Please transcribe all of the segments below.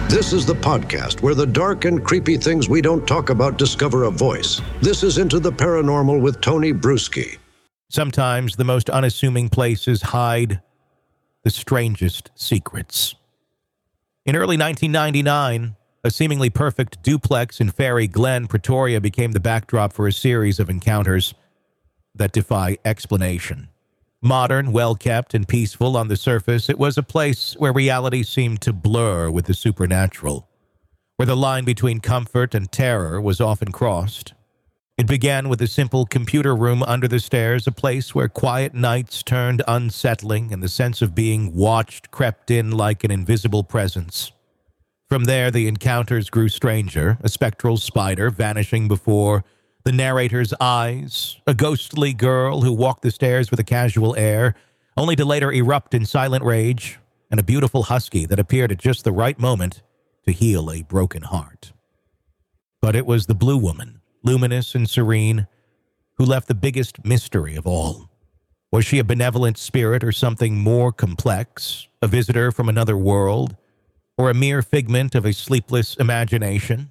This is the podcast where the dark and creepy things we don't talk about discover a voice. This is Into the Paranormal with Tony Bruschi. Sometimes the most unassuming places hide the strangest secrets. In early 1999, a seemingly perfect duplex in Fairy Glen, Pretoria became the backdrop for a series of encounters that defy explanation. Modern, well-kept, and peaceful on the surface, it was a place where reality seemed to blur with the supernatural, where the line between comfort and terror was often crossed. It began with a simple computer room under the stairs, a place where quiet nights turned unsettling and the sense of being watched crept in like an invisible presence. From there, the encounters grew stranger, a spectral spider vanishing before the narrator's eyes, a ghostly girl who walked the stairs with a casual air, only to later erupt in silent rage, and a beautiful husky that appeared at just the right moment to heal a broken heart. But it was the Blue Woman, luminous and serene, who left the biggest mystery of all. Was she a benevolent spirit or something more complex, a visitor from another world, or a mere figment of a sleepless imagination?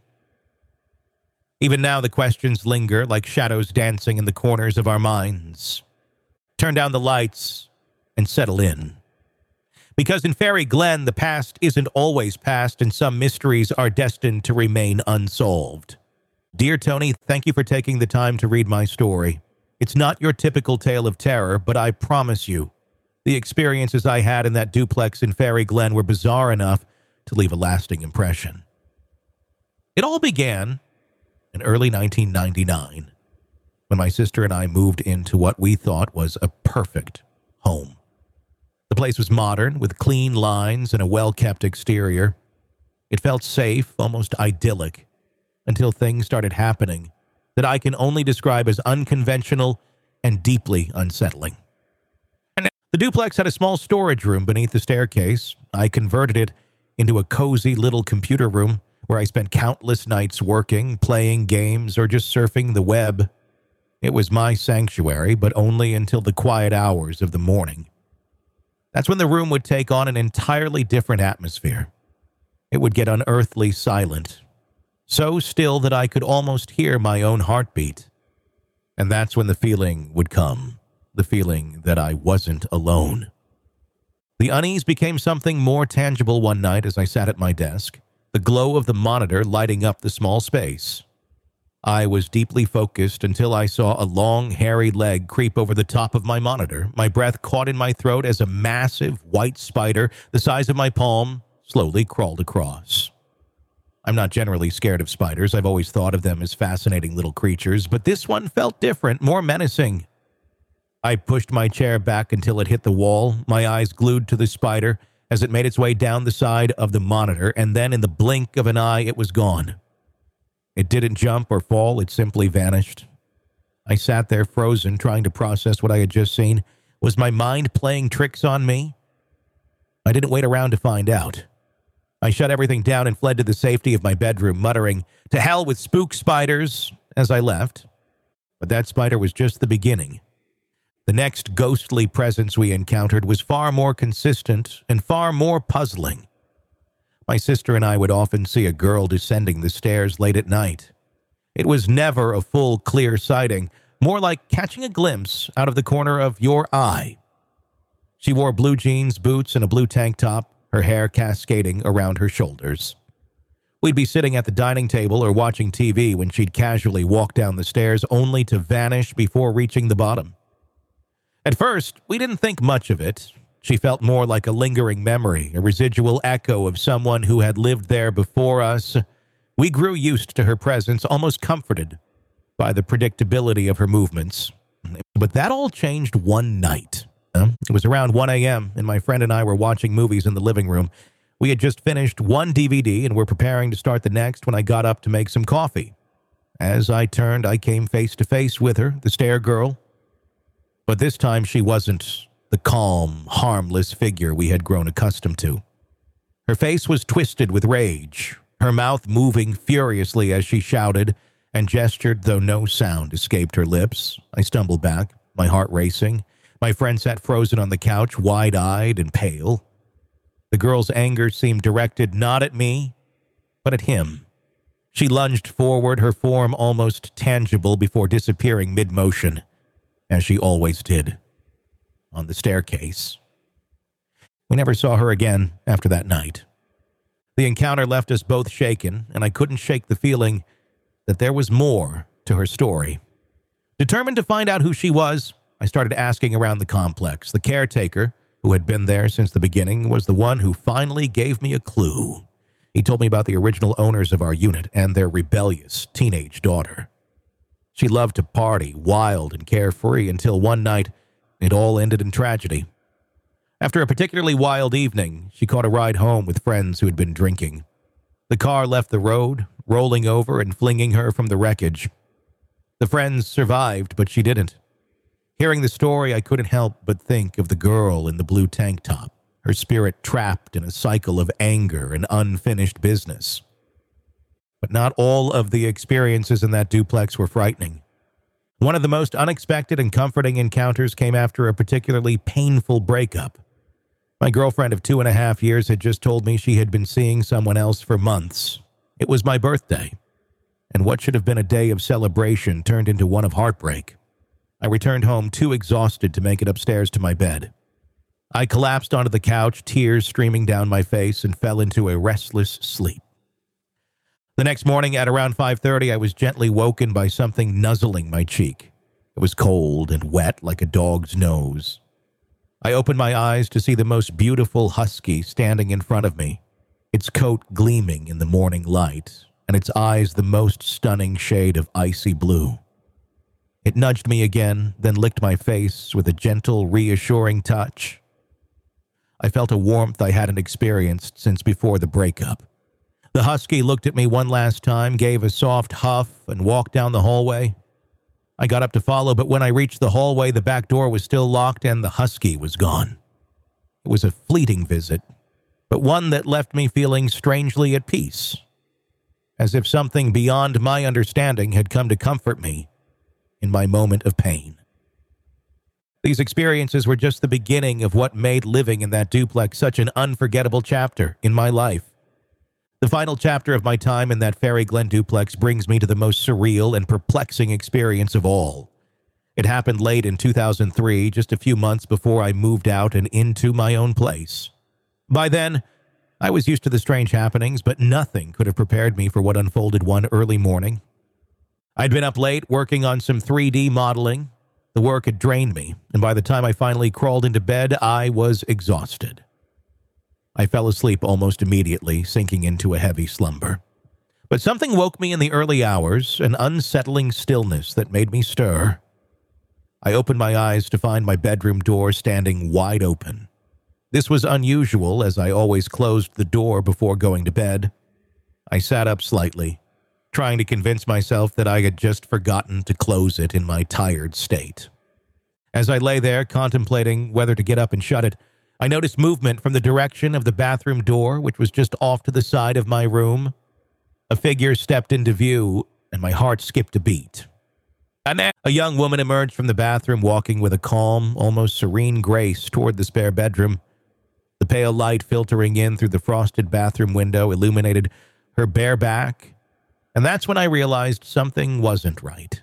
Even now, the questions linger like shadows dancing in the corners of our minds. Turn down the lights and settle in. Because in Fairy Glen, the past isn't always past, and some mysteries are destined to remain unsolved. Dear Tony, thank you for taking the time to read my story. It's not your typical tale of terror, but I promise you, the experiences I had in that duplex in Fairy Glen were bizarre enough to leave a lasting impression. It all began in early 1999, when my sister and I moved into what we thought was a perfect home. The place was modern, with clean lines and a well-kept exterior. It felt safe, almost idyllic, until things started happening that I can only describe as unconventional and deeply unsettling. And the duplex had a small storage room beneath the staircase. I converted it into a cozy little computer room where I spent countless nights working, playing games, or just surfing the web. It was my sanctuary, but only until the quiet hours of the morning. That's when the room would take on an entirely different atmosphere. It would get unearthly silent, so still that I could almost hear my own heartbeat. And that's when the feeling would come, the feeling that I wasn't alone. The unease became something more tangible one night as I sat at my desk, the glow of the monitor lighting up the small space. I was deeply focused until I saw a long, hairy leg creep over the top of my monitor. My breath caught in my throat as a massive white spider, the size of my palm, slowly crawled across. I'm not generally scared of spiders. I've always thought of them as fascinating little creatures, but this one felt different, more menacing. I pushed my chair back until it hit the wall, my eyes glued to the spider as it made its way down the side of the monitor, and then in the blink of an eye, it was gone. It didn't jump or fall, it simply vanished. I sat there frozen, trying to process what I had just seen. Was my mind playing tricks on me? I didn't wait around to find out. I shut everything down and fled to the safety of my bedroom, muttering, "To hell with spook spiders," as I left. But that spider was just the beginning. The next ghostly presence we encountered was far more consistent and far more puzzling. My sister and I would often see a girl descending the stairs late at night. It was never a full, clear sighting, more like catching a glimpse out of the corner of your eye. She wore blue jeans, boots, and a blue tank top, her hair cascading around her shoulders. We'd be sitting at the dining table or watching TV when she'd casually walk down the stairs, only to vanish before reaching the bottom. At first, we didn't think much of it. She felt more like a lingering memory, a residual echo of someone who had lived there before us. We grew used to her presence, almost comforted by the predictability of her movements. But that all changed one night. It was around 1 a.m., and my friend and I were watching movies in the living room. We had just finished one DVD and were preparing to start the next when I got up to make some coffee. As I turned, I came face to face with her, the stair girl. But this time she wasn't the calm, harmless figure we had grown accustomed to. Her face was twisted with rage, her mouth moving furiously as she shouted and gestured, though no sound escaped her lips. I stumbled back, my heart racing. My friend sat frozen on the couch, wide-eyed and pale. The girl's anger seemed directed not at me, but at him. She lunged forward, her form almost tangible before disappearing mid-motion, as she always did, on the staircase. We never saw her again after that night. The encounter left us both shaken, and I couldn't shake the feeling that there was more to her story. Determined to find out who she was, I started asking around the complex. The caretaker, who had been there since the beginning, was the one who finally gave me a clue. He told me about the original owners of our unit and their rebellious teenage daughter. She loved to party, wild and carefree, until one night it all ended in tragedy. After a particularly wild evening, she caught a ride home with friends who had been drinking. The car left the road, rolling over and flinging her from the wreckage. The friends survived, but she didn't. Hearing the story, I couldn't help but think of the girl in the blue tank top, her spirit trapped in a cycle of anger and unfinished business. But not all of the experiences in that duplex were frightening. One of the most unexpected and comforting encounters came after a particularly painful breakup. My girlfriend of 2.5 years had just told me she had been seeing someone else for months. It was my birthday, and what should have been a day of celebration turned into one of heartbreak. I returned home too exhausted to make it upstairs to my bed. I collapsed onto the couch, tears streaming down my face, and fell into a restless sleep. The next morning at around 5:30, I was gently woken by something nuzzling my cheek. It was cold and wet like a dog's nose. I opened my eyes to see the most beautiful husky standing in front of me, its coat gleaming in the morning light, and its eyes the most stunning shade of icy blue. It nudged me again, then licked my face with a gentle, reassuring touch. I felt a warmth I hadn't experienced since before the breakup. The husky looked at me one last time, gave a soft huff, and walked down the hallway. I got up to follow, but when I reached the hallway, the back door was still locked and the husky was gone. It was a fleeting visit, but one that left me feeling strangely at peace, as if something beyond my understanding had come to comfort me in my moment of pain. These experiences were just the beginning of what made living in that duplex such an unforgettable chapter in my life. The final chapter of my time in that Fairy Glen duplex brings me to the most surreal and perplexing experience of all. It happened late in 2003, just a few months before I moved out and into my own place. By then, I was used to the strange happenings, but nothing could have prepared me for what unfolded one early morning. I'd been up late working on some 3D modeling. The work had drained me, and by the time I finally crawled into bed, I was exhausted. I fell asleep almost immediately, sinking into a heavy slumber. But something woke me in the early hours, an unsettling stillness that made me stir. I opened my eyes to find my bedroom door standing wide open. This was unusual, as I always closed the door before going to bed. I sat up slightly, trying to convince myself that I had just forgotten to close it in my tired state. As I lay there contemplating whether to get up and shut it, I noticed movement from the direction of the bathroom door, which was just off to the side of my room. A figure stepped into view, and my heart skipped a beat. A young woman emerged from the bathroom, walking with a calm, almost serene grace toward the spare bedroom. The pale light filtering in through the frosted bathroom window illuminated her bare back, and that's when I realized something wasn't right.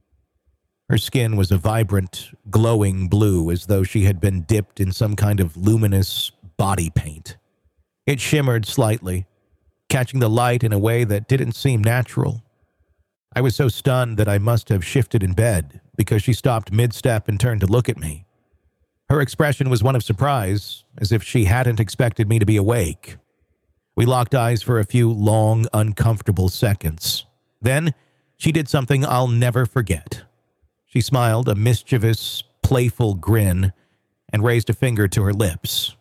Her skin was a vibrant, glowing blue, as though she had been dipped in some kind of luminous body paint. It shimmered slightly, catching the light in a way that didn't seem natural. I was so stunned that I must have shifted in bed, because she stopped mid-step and turned to look at me. Her expression was one of surprise, as if she hadn't expected me to be awake. We locked eyes for a few long, uncomfortable seconds. Then, she did something I'll never forget. She smiled, a mischievous, playful grin, and raised a finger to her lips.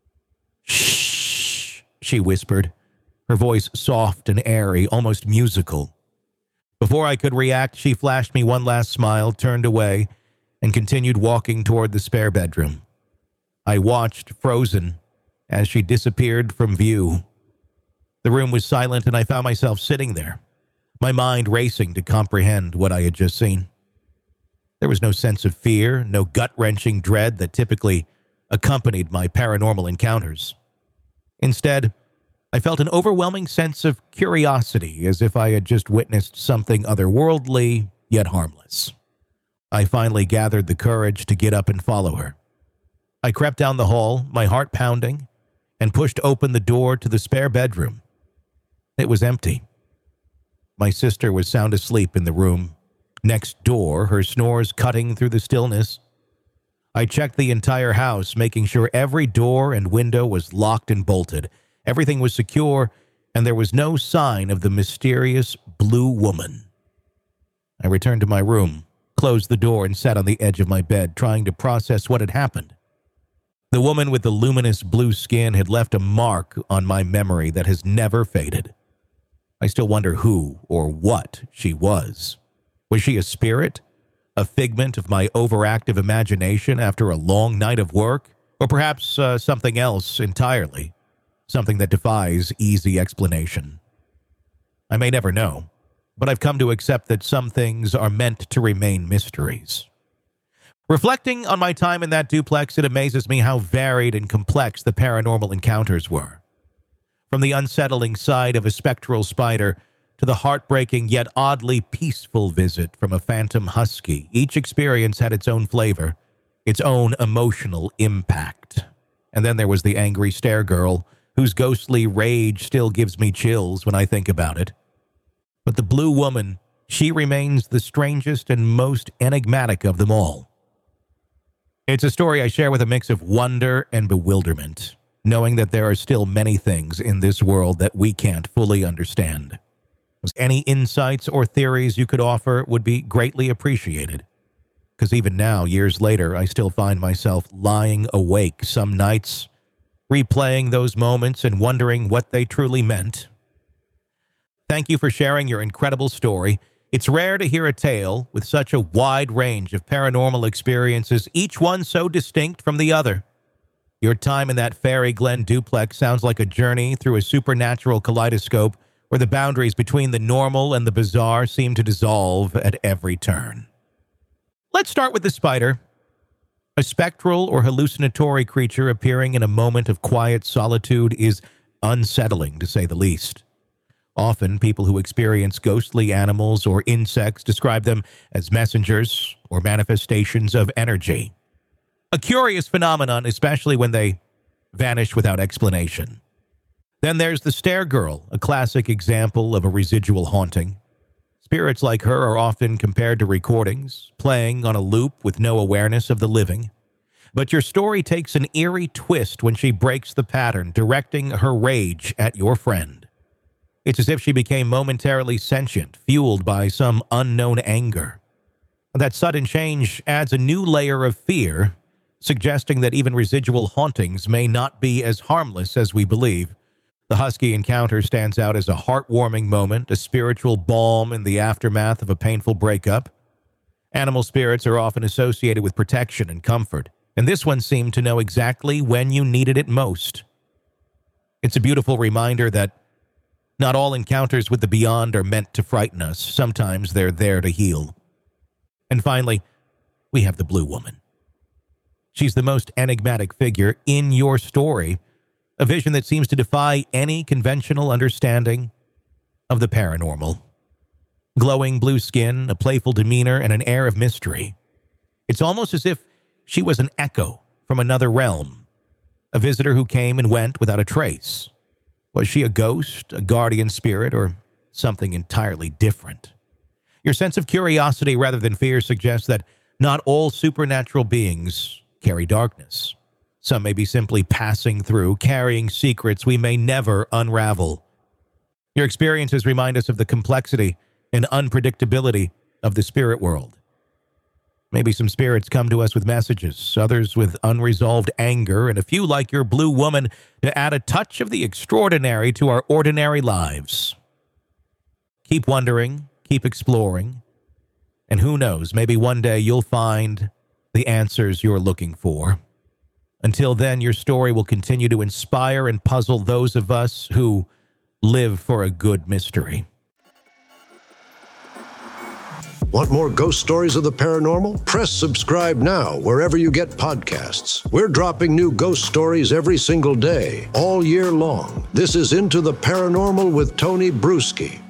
"Shh," she whispered, her voice soft and airy, almost musical. Before I could react, she flashed me one last smile, turned away, and continued walking toward the spare bedroom. I watched, frozen, as she disappeared from view. The room was silent, and I found myself sitting there, my mind racing to comprehend what I had just seen. There was no sense of fear, no gut-wrenching dread that typically accompanied my paranormal encounters. Instead, I felt an overwhelming sense of curiosity, as if I had just witnessed something otherworldly, yet harmless. I finally gathered the courage to get up and follow her. I crept down the hall, my heart pounding, and pushed open the door to the spare bedroom. It was empty. My sister was sound asleep in the room next door, her snores cutting through the stillness. I checked the entire house, making sure every door and window was locked and bolted. Everything was secure, and there was no sign of the mysterious blue woman. I returned to my room, closed the door, and sat on the edge of my bed, trying to process what had happened. The woman with the luminous blue skin had left a mark on my memory that has never faded. I still wonder who or what she was. Was she a spirit? A figment of my overactive imagination after a long night of work? Or perhaps something else entirely? Something that defies easy explanation. I may never know, but I've come to accept that some things are meant to remain mysteries. Reflecting on my time in that duplex, it amazes me how varied and complex the paranormal encounters were. From the unsettling sight of a spectral spider to the heartbreaking yet oddly peaceful visit from a phantom husky, each experience had its own flavor, its own emotional impact. And then there was the angry stare girl, whose ghostly rage still gives me chills when I think about it. But the blue woman, she remains the strangest and most enigmatic of them all. It's a story I share with a mix of wonder and bewilderment, knowing that there are still many things in this world that we can't fully understand. Any insights or theories you could offer would be greatly appreciated. Because even now, years later, I still find myself lying awake some nights, replaying those moments and wondering what they truly meant. Thank you for sharing your incredible story. It's rare to hear a tale with such a wide range of paranormal experiences, each one so distinct from the other. Your time in that Fairy Glen duplex sounds like a journey through a supernatural kaleidoscope where the boundaries between the normal and the bizarre seem to dissolve at every turn. Let's start with the spider. A spectral or hallucinatory creature appearing in a moment of quiet solitude is unsettling, to say the least. Often, people who experience ghostly animals or insects describe them as messengers or manifestations of energy. A curious phenomenon, especially when they vanish without explanation. Then there's the stare girl, a classic example of a residual haunting. Spirits like her are often compared to recordings, playing on a loop with no awareness of the living. But your story takes an eerie twist when she breaks the pattern, directing her rage at your friend. It's as if she became momentarily sentient, fueled by some unknown anger. That sudden change adds a new layer of fear, suggesting that even residual hauntings may not be as harmless as we believe. The husky encounter stands out as a heartwarming moment, a spiritual balm in the aftermath of a painful breakup. Animal spirits are often associated with protection and comfort, and this one seemed to know exactly when you needed it most. It's a beautiful reminder that not all encounters with the beyond are meant to frighten us. Sometimes they're there to heal. And finally, we have the blue woman. She's the most enigmatic figure in your story, a vision that seems to defy any conventional understanding of the paranormal. Glowing blue skin, a playful demeanor, and an air of mystery. It's almost as if she was an echo from another realm, a visitor who came and went without a trace. Was she a ghost, a guardian spirit, or something entirely different? Your sense of curiosity rather than fear suggests that not all supernatural beings carry darkness. Some may be simply passing through, carrying secrets we may never unravel. Your experiences remind us of the complexity and unpredictability of the spirit world. Maybe some spirits come to us with messages, others with unresolved anger, and a few like your blue woman to add a touch of the extraordinary to our ordinary lives. Keep wondering, keep exploring, and who knows, maybe one day you'll find the answers you're looking for. Until then, your story will continue to inspire and puzzle those of us who live for a good mystery. Want more ghost stories of the paranormal? Press subscribe now wherever you get podcasts. We're dropping new ghost stories every single day, all year long. This is Into the Paranormal with Tony Bruschi.